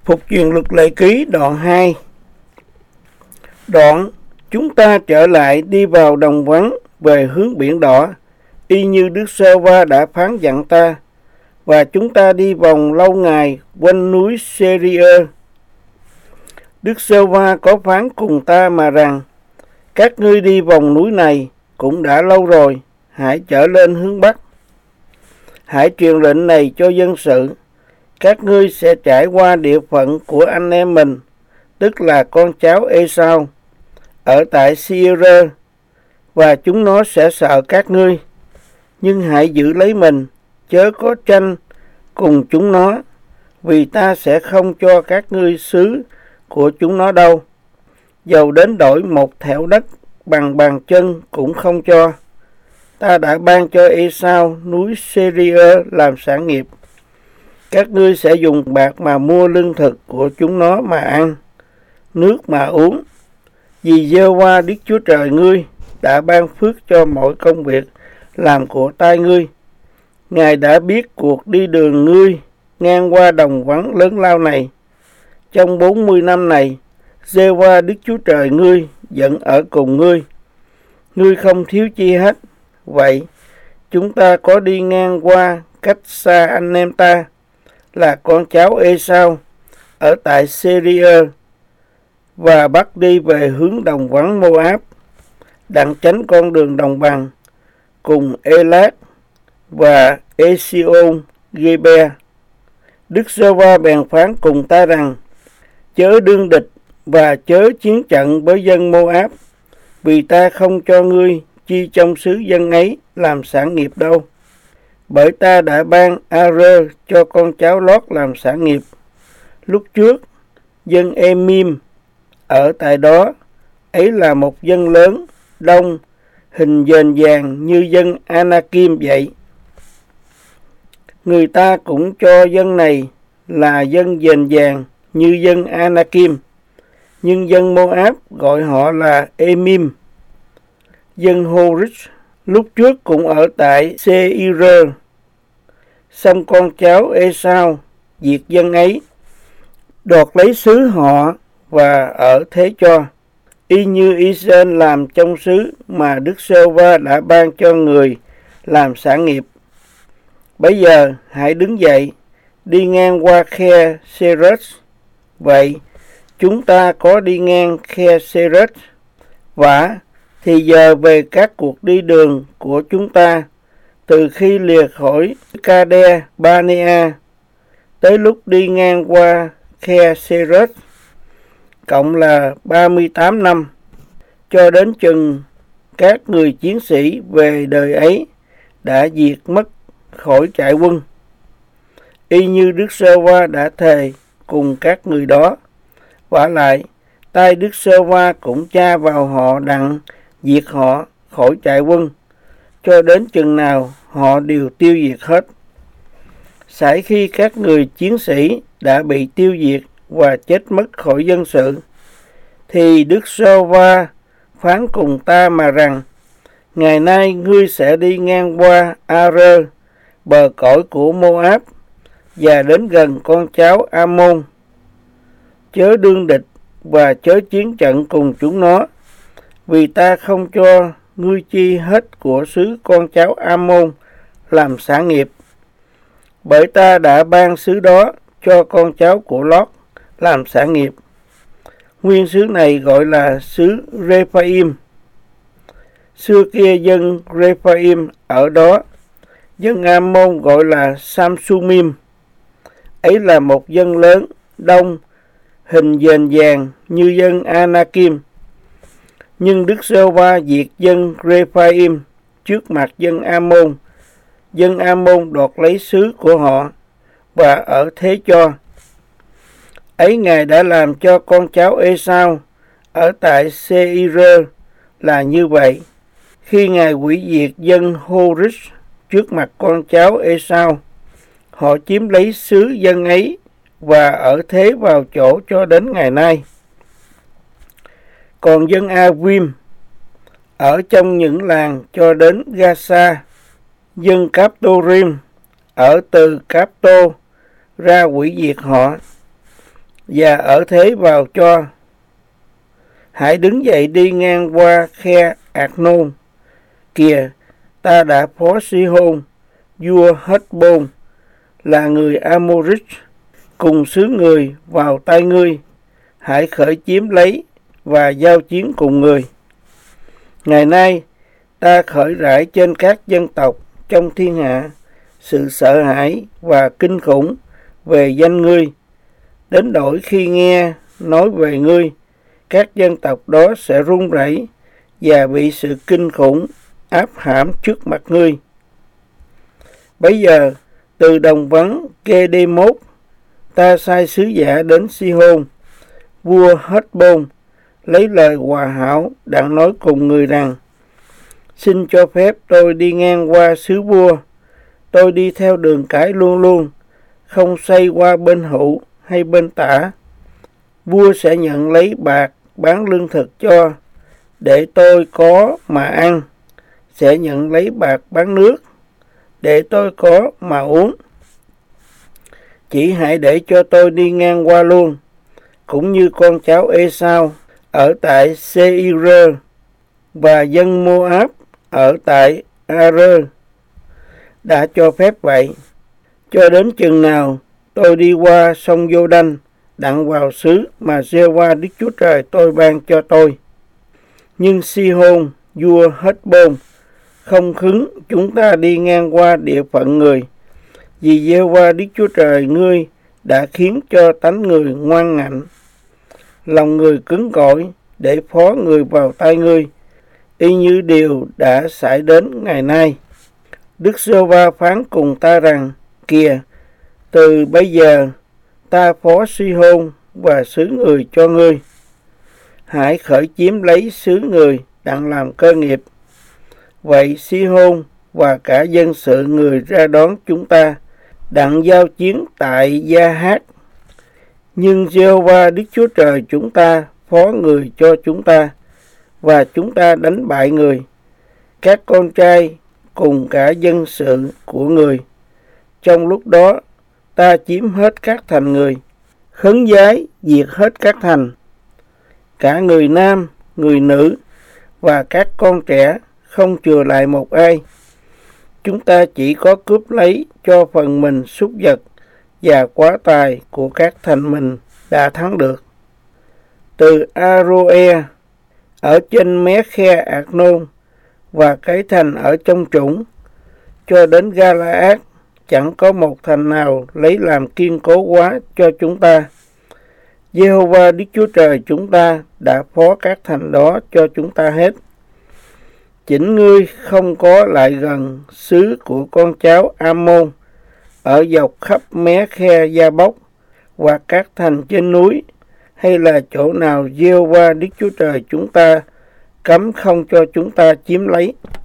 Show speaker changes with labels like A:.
A: Phục truyền luật lệ ký đoạn 2. Đoạn chúng ta trở lại đi vào đồng vắng về hướng biển đỏ, y như Đức Sê-va đã phán dặn ta, và chúng ta đi vòng lâu ngày quanh núi Sê-ri-ơ. Đức Sê-va có phán cùng ta mà rằng: các ngươi đi vòng núi này cũng đã lâu rồi, hãy trở lên hướng Bắc. Hãy truyền lệnh này cho dân sự: các ngươi sẽ trải qua địa phận của anh em mình, tức là con cháu Ê-sao, ở tại Sê-ir, và chúng nó sẽ sợ các ngươi. Nhưng hãy giữ lấy mình, chớ có tranh cùng chúng nó, vì ta sẽ không cho các ngươi xứ của chúng nó đâu. Dầu đến đổi một thẻo đất bằng bàn chân cũng không cho. Ta đã ban cho Ê-sao núi Sê-ri-ơ làm sản nghiệp. Các ngươi sẽ dùng bạc mà mua lương thực của chúng nó mà ăn, nước mà uống. Vì Giê-hô-va Đức Chúa Trời ngươi đã ban phước cho mọi công việc làm của tay ngươi. Ngài đã biết cuộc đi đường ngươi ngang qua đồng vắng lớn lao này. Trong 40 năm này, Giê-hô-va Đức Chúa Trời ngươi vẫn ở cùng ngươi. Ngươi không thiếu chi hết. Vậy, chúng ta có đi ngang qua cách xa anh em ta, là con cháu Ê-sao, ở tại Sê-ri-ơ, và bắt đi về hướng đồng vắng Mô-áp, đặng tránh con đường đồng bằng, cùng Ê-lát và Ê-si-ôn-gê-be. Đức Sê-va bèn phán cùng ta rằng: chớ đương địch và chớ chiến trận với dân Mô-áp, vì ta không cho ngươi chi trong xứ dân ấy làm sản nghiệp đâu. Bởi ta đã ban A-rơ cho con cháu Lót làm sản nghiệp. Lúc trước, dân Ê-mim ở tại đó, ấy là một dân lớn, đông, hình dền vàng như dân A-na-kim vậy. Người ta cũng cho dân này là dân dền vàng như dân A-na-kim, nhưng dân Mô-áp gọi họ là Ê-mim. Dân Hô-rích lúc trước cũng ở tại Sê-ir, xong con cháu Ê-sao diệt dân ấy, đoạt lấy xứ họ và ở thế cho, y như I-sên làm trong xứ mà Đức Sê-va đã ban cho người làm sản nghiệp. Bây giờ hãy đứng dậy, đi ngang qua khe Sê-rết. Vậy, chúng ta có đi ngang khe Sê-rết, và thì giờ về các cuộc đi đường của chúng ta, từ khi lìa khỏi Ca-đe-ba-nê-a tới lúc đi ngang qua khe Sê-rết, cộng là 38 năm, cho đến chừng các người chiến sĩ về đời ấy đã diệt mất khỏi trại quân, y như Đức Sê-va đã thề cùng các người đó. Vả lại, tay Đức Sê-va cũng tra vào họ đặng diệt họ khỏi trại quân, cho đến chừng nào họ đều tiêu diệt hết. Sải khi các người chiến sĩ đã bị tiêu diệt và chết mất khỏi dân sự, thì Đức Sê-va phán cùng ta mà rằng: ngày nay ngươi sẽ đi ngang qua A-rơ, bờ cõi của Mô-áp, và đến gần con cháu A-môn. Chớ đương địch và chớ chiến trận cùng chúng nó, vì ta không cho ngươi chi hết của xứ con cháu A-môn làm sản nghiệp. Bởi ta đã ban xứ đó cho con cháu của Lót làm sản nghiệp. Nguyên xứ này gọi là xứ Rê-pha-im. Xưa kia dân Rê-pha-im ở đó, dân A-môn gọi là Sam-su-mim. Ấy là một dân lớn, đông, hình dền vàng như dân A-na-kim. Nhưng Đức Sê-va diệt dân Rê-pha-im trước mặt dân A-môn. Dân A-môn đoạt lấy xứ của họ và ở thế cho. Ấy Ngài đã làm cho con cháu Ê-sao ở tại Sê-ir là như vậy, khi Ngài hủy diệt dân Hô-rích trước mặt con cháu Ê-sao. Họ chiếm lấy xứ dân ấy và ở thế vào chỗ cho đến ngày nay. Còn dân A-vim ở trong những làng cho đến Ga-sa, dân Cáp-tô-rim ở từ Cáp-tô ra hủy diệt họ. và ở thế vào cho. Hãy đứng dậy đi ngang qua khe Arnon. Kìa, ta đã phó Si-hôn, vua Heshbôn, là người Amorit, cùng xứ người vào tay ngươi. Hãy khởi chiếm lấy và giao chiến cùng người. Ngày nay, ta khởi rải trên các dân tộc trong thiên hạ sự sợ hãi và kinh khủng về danh ngươi, đến nỗi khi nghe nói về ngươi, các dân tộc đó sẽ run rẩy và bị sự kinh khủng áp hãm trước mặt ngươi. Bấy giờ, từ đồng vắng Kedemot, ta sai sứ giả đến Si-hôn, vua Heshbôn, lấy lời hòa hảo đặng nói cùng người rằng: xin cho phép tôi đi ngang qua xứ vua. Tôi đi theo đường cái luôn luôn, không xoay qua bên hữu hay bên tả. Vua sẽ nhận lấy bạc bán lương thực cho, để tôi có mà ăn. Sẽ nhận lấy bạc bán nước, để tôi có mà uống. Chỉ hãy để cho tôi đi ngang qua luôn, cũng như con cháu Ê-sao ở tại Sê-ir và dân Mô-áp ở tại A-rơ đã cho phép vậy, cho đến chừng nào tôi đi qua sông Giô-đanh đặng vào xứ mà Giê-hô-va Đức Chúa Trời tôi ban cho tôi. Nhưng Si-hôn, vua Heshbôn, không khứng chúng ta đi ngang qua địa phận người, vì Giê-hô-va Đức Chúa Trời ngươi đã khiến cho tánh người ngoan ngạnh, lòng người cứng cỏi để phó người vào tay ngươi, y như điều đã xảy đến ngày nay. Đức Giê-hô-va phán cùng ta rằng: kìa, từ bây giờ ta phó Si-hôn và xứ người cho ngươi. Hãy khởi chiếm lấy xứ người đặng làm cơ nghiệp. Vậy Si-hôn và cả dân sự người ra đón chúng ta, đặng giao chiến tại Gia-hát. Nhưng Giê-hô-va Đức Chúa Trời chúng ta phó người cho chúng ta, và chúng ta đánh bại người, các con trai cùng cả dân sự của người. Trong lúc đó, ta chiếm hết các thành người, khấn vái diệt hết các thành, cả người nam, người nữ và các con trẻ, không chừa lại một ai. Chúng ta chỉ có cướp lấy cho phần mình súc vật và quá tài của các thành mình đã thắng được. Từ A-rô-e ở trên mé khe Arnon và cái thành ở trong trũng cho đến Ga-la-át, chẳng có một thành nào lấy làm kiên cố quá cho chúng ta. Giê-hô-va Đức Chúa Trời chúng ta đã phó các thành đó cho chúng ta hết. Chỉnh ngươi không có lại gần xứ của con cháu A-môn ở dọc khắp mé khe Gia-bốc và các thành trên núi, hay là chỗ nào Giê-hô-va Đức Chúa Trời chúng ta cấm không cho chúng ta chiếm lấy.